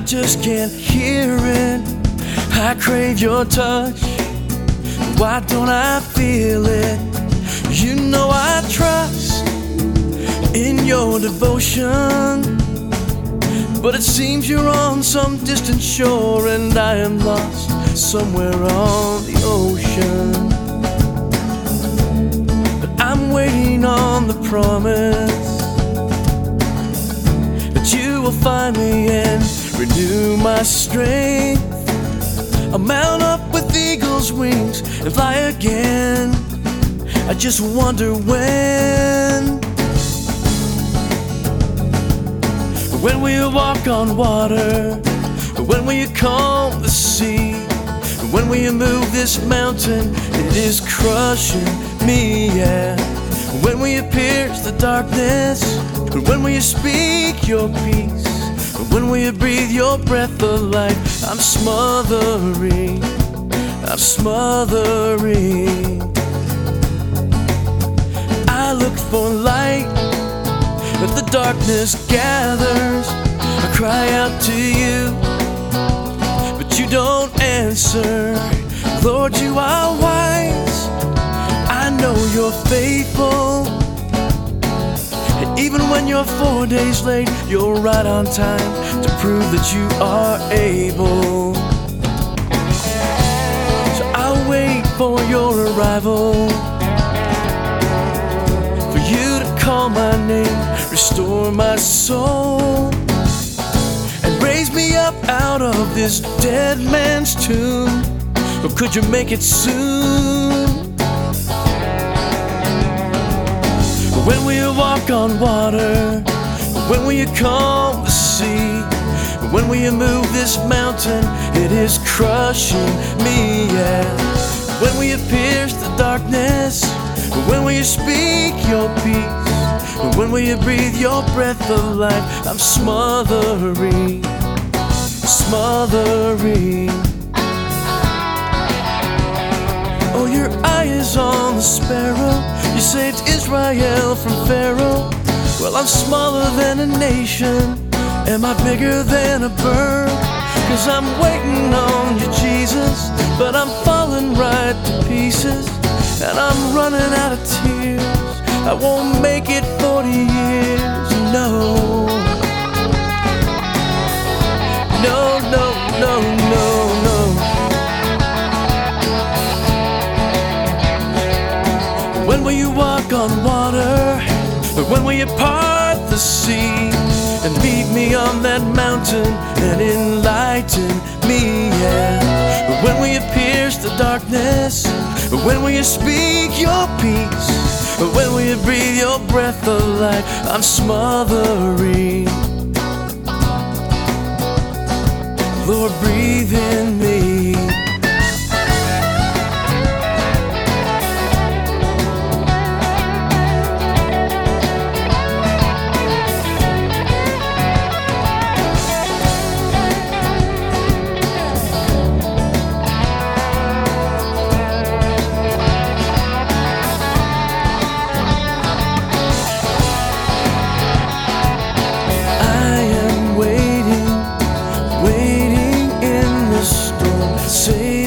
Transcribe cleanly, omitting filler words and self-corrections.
just can't hear it. I crave your touch. Why don't I feel it? You know I trust in your devotion, but it seems you're on some distant shore and I am lost somewhere on the ocean. But I'm waiting on the promise that you will find me and renew my strength. I'll mount up with eagle's wings and fly again. I just wonder when. When will you walk on water? When will you calm the sea? When will you move this mountain? It is crushing me, yeah. When will you pierce the darkness? When will you speak your peace? When will you breathe your breath of life? I'm smothering, I'm smothering. I look for light, but the darkness gathers. I cry out to you, but you don't answer. Lord, you are wise. I know you're faithful. And even when you're 4 days late, you're right on time to prove that you are able. So I'll wait for your arrival, for you to call my name, restore my soul, and raise me up out of this dead man's tomb. Or could you make it soon? When will you walk on water? When will you calm the sea? When will you move this mountain? It is crushing me, yeah. When will you pierce the darkness? When will you speak your peace? When will you breathe your breath of life? I'm smothering, smothering. Oh, your eye is on the sparrow. You saved Israel from Pharaoh. Well, I'm smaller than a nation. Am I bigger than a bird? 'Cause I'm waiting on you, Jesus, but I'm falling right to pieces, and I'm running out of tears. I won't make it 40 years, no. No, no, no, no, no. When will you walk on water? When will you part the sea and meet me on that mountain and enlighten me, yeah? When will you pierce the darkness? When will you speak your peace? When will you breathe your breath of life? I'm smothering. Lord, breathe in me. Say